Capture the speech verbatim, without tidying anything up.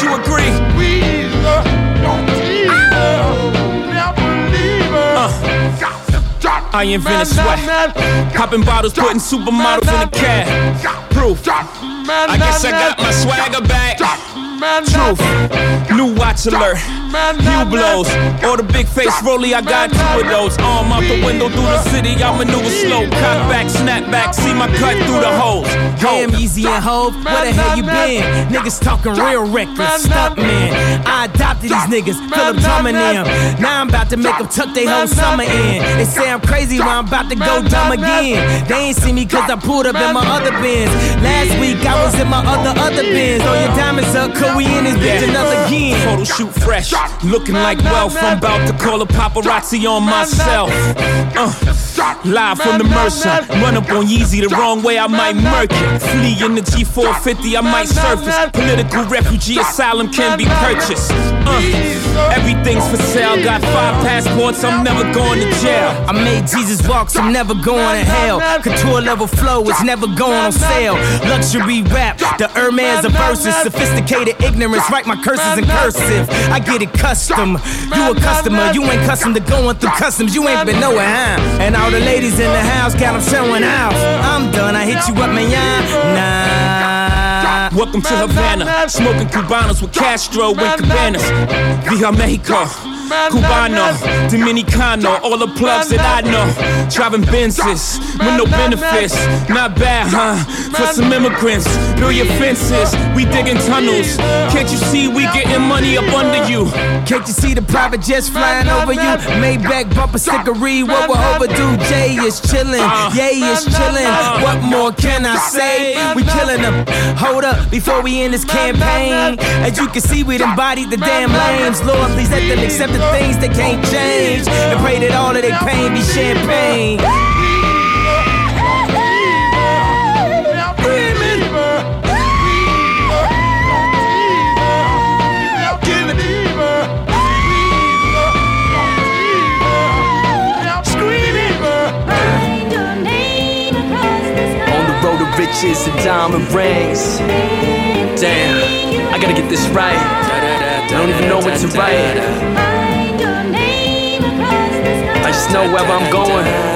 you agree? Weezer, don't tease her, never leave her. Uh. Got to drop, I invented sweat, popping bottles, putting supermodels in the cab. Proof, I guess I got my swagger back. Truth, new watch alert, new blows. Or the big face rollie, I got two of those. Arm out the window through the city, I maneuver slow. Cock back, snap back, see my cut through the holes. Damn, Easy and Hov, where the hell you been? Niggas talking real reckless, stunt man. I adopted these niggas, Philip drumming them. Now I'm about to make them tuck they whole summer in. They say I'm crazy, but I'm about to go dumb again. They ain't see me cause I pulled up in my other Benz. Last week I was in my other, other Benz. Throw your diamonds up, cause we in this bitch another again. Photo shoot fresh, looking like wealth. I'm about to call a paparazzi on myself. Uh, live from the Mercer, run up on Yeezy the wrong way, I might murk it. Flee in the G four fifty, I might surface. Political refugee asylum can be purchased. Uh, everything's for sale, got five passports, I'm never going to jail. I made Jesus walk, so I'm never going to hell. Couture level flow is never going on sale. Luxury rap, the Hermes of verses. Sophisticated ignorance, write my curses in cursive. I get it custom, you a customer. You ain't custom to going through customs, you ain't been nowhere, huh? And all the ladies in the house got them showing out. I'm done, I hit you up, man, nah. Welcome to Havana, smoking Cubanos with Castro and Cabanas. Via Mexico, Cubano, Dominicano, all the plugs that I know. Driving Benzes with no benefits, not bad, huh? For some immigrants, build your fences, we digging tunnels. Can't you see we getting money up under you? Can't you see the private jets flying over you? Maybach bumper stickery, what we're overdue. Jay is chillin', Yay is chillin'. What more can I say? We killin' them. Hold up, before we end this campaign. As you can see, we embodied the damn lames. Lord, please let them accept the things they can't change, and pray that all of their pain be champagne. Riches and diamond rings. Damn, I gotta get this right. I don't even know what to write. I just know wherever I'm going,